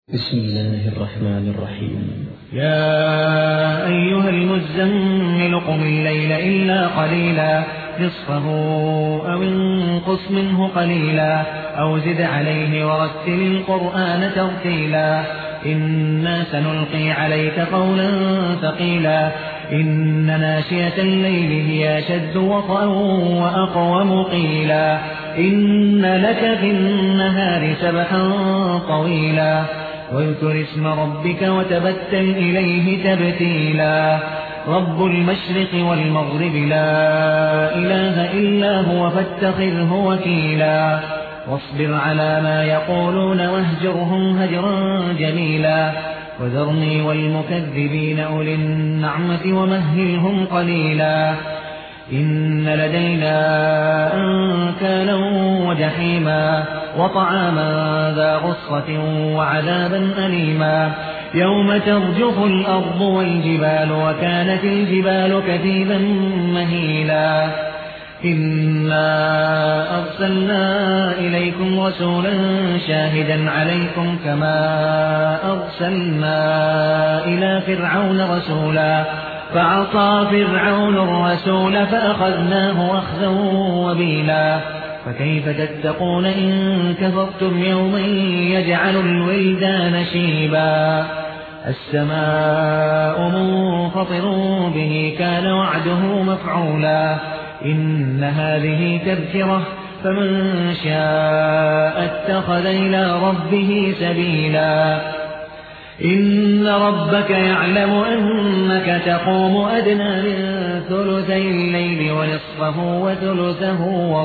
بسم الله الرحمن الرحيم. يا أيها المزمل قم الليل إلا قليلا نصفه أو انقص منه قليلا أو زد عليه ورتل القرآن ترتيلا إنا سنلقي عليك قولا ثقيلا إن ناشئة الليل هي أشد وطئا وأقوم قيلا إن لك في النهار سبحا طويلا واذكر اسم ربك وتبتل إليه تبتيلا رب المشرق والمغرب لا إله إلا هو فاتخذه وكيلا واصبر على ما يقولون واهجرهم هجرا جميلا وذرني والمكذبين أولي النعمة ومهلهم قليلا إن لدينا أنكالا وجحيما وطعاما ذا غصة وعذابا أليما يوم ترجف الأرض والجبال وكانت الجبال كثيبا مهيلا إنا أرسلنا إليكم رسولا شاهدا عليكم كما أرسلنا إلى فرعون رسولا فعصى فرعون الرسول فأخذناه أخذا وبيلا فكيف تتقون إن كفرتم يوما يجعل الولدان شيبا السماء منفطر به كان وعده مفعولا إن هذه تذكرة فمن شاء اتخذ إلى ربه سبيلا إن ربك يعلم أنك تقوم أدنى من ثلثي الليل ونصفه وثلثه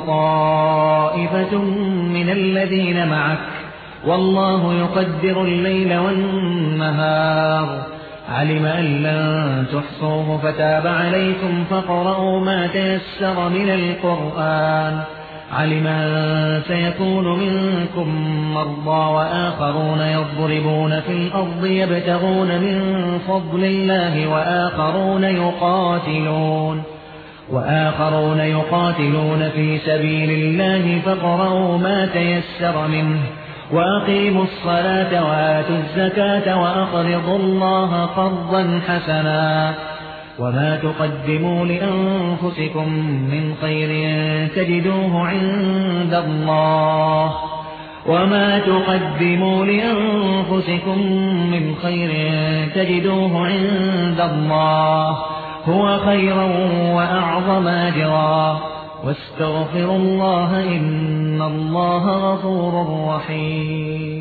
وطائفة من الذين معك والله يقدر الليل والنهار علم أن لن تحصوه فتاب عليكم فاقرؤوا ما تيسر من القرآن علم أن سيكون منكم مرضى وآخرون يضربون في الأرض يبتغون من فضل الله وآخرون يقاتلون في سبيل الله فاقرؤوا ما تيسر منه وأقيموا الصلاة وآتوا الزكاة وأقرضوا الله قرضا حسنا وما تقدموا لأنفسكم من خير تجدوه عند الله هو خيرا وأعظم أجرا واستغفروا الله إن الله غفور رحيم.